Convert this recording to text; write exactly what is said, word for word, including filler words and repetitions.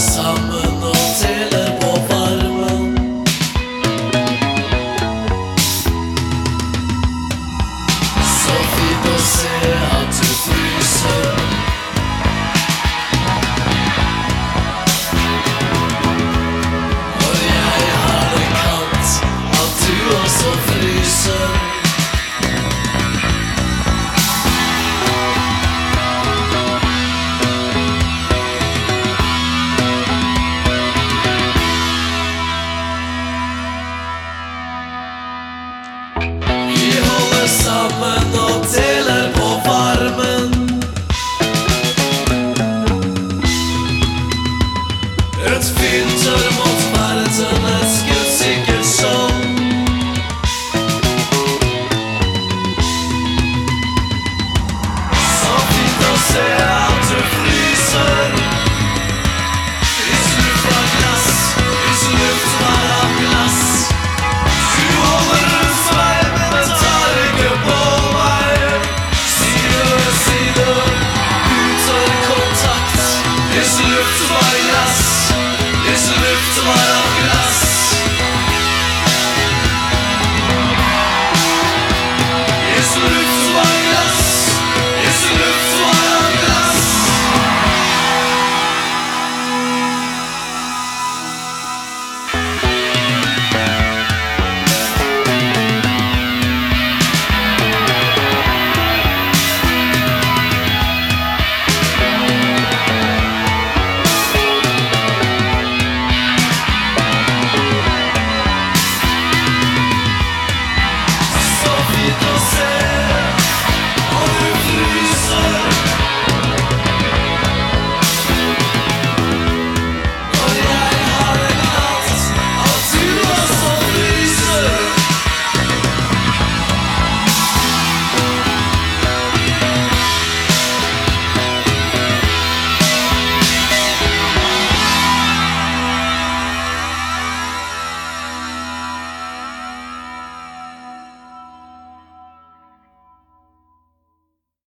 sammen og deler på varmen. Så fint å se at du fryser. Og jeg har det kaldt, at du også fryser. Sammen og deler på varmen. Et filter mot verden, et skuddsikkert skjold. Så fint å se at du fryser. Hvis luft var glass, hvis luft var av glass. Du holder rundt meg, men tar ikke på meg. Side ved side, uten kontakt. Hvis luft var glass, hvis luft var